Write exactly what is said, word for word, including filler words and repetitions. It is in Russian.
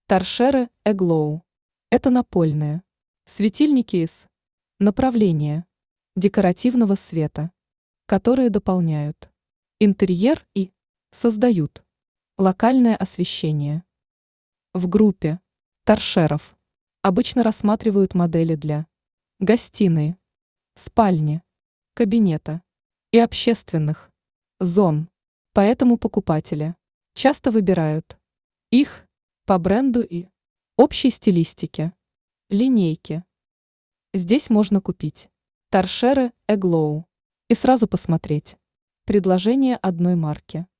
Торшеры Эглоу. Это напольные светильники из направления декоративного света, которые дополняют интерьер и создают локальное освещение. В группе торшеров обычно рассматривают модели для гостиной, спальни, кабинета и общественных зон, поэтому покупатели часто выбирают их по бренду и общей стилистике линейки. Здесь можно купить торшеры Эглоу и сразу посмотреть предложение одной марки.